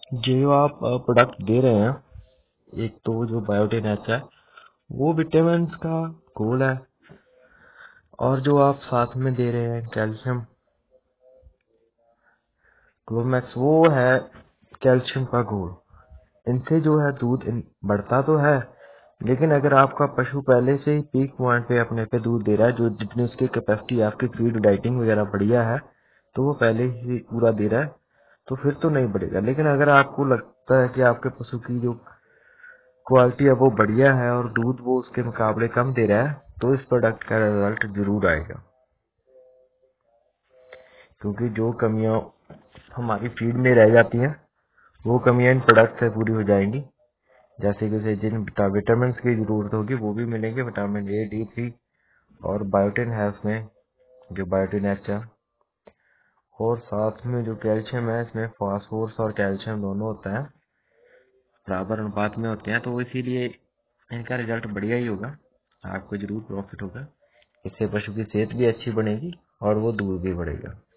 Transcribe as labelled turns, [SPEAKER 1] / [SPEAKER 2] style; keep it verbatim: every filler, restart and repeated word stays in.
[SPEAKER 1] जो आप प्रोडक्ट दे रहे हैं, एक तो जो बायोटिन एच है वो विटामिन का घोल है, और जो आप साथ में दे रहे हैं कैल्शियम ग्लोमैक्स वो है कैल्शियम का घोल। इनसे जो है दूध इन बढ़ता तो है, लेकिन अगर आपका पशु पहले से ही पीक पॉइंट पे अपने पे दूध दे रहा है, जो जितनी उसकी कैपेसिटी आपकी फीड डाइटिंग वगैरह बढ़िया है, तो वो पहले ही पूरा दे रहा है, तो फिर तो नहीं बढ़ेगा। लेकिन अगर आपको लगता है कि आपके पशु की जो क्वालिटी है वो बढ़िया है और दूध वो उसके मुकाबले कम दे रहा है, तो इस प्रोडक्ट का रिजल्ट जरूर आएगा। क्योंकि जो कमियां हमारी फीड में रह जाती हैं, वो कमियां इन प्रोडक्ट से पूरी हो जाएंगी। जैसे कि उसे जिन विटामिन की जरूरत होगी वो भी मिलेंगे, विटामिन ए, डी, थ्री और बायोटिन है उसमें, जो बायोटिन एच है। और साथ में जो कैल्शियम है, इसमें फास्फोरस और कैल्शियम दोनों होता है, बराबर अनुपात में होते हैं, तो इसीलिए इनका रिजल्ट बढ़िया ही होगा, आपको जरूर प्रॉफिट होगा। इससे पशु की सेहत भी अच्छी बनेगी और वो दूध भी बढ़ेगा।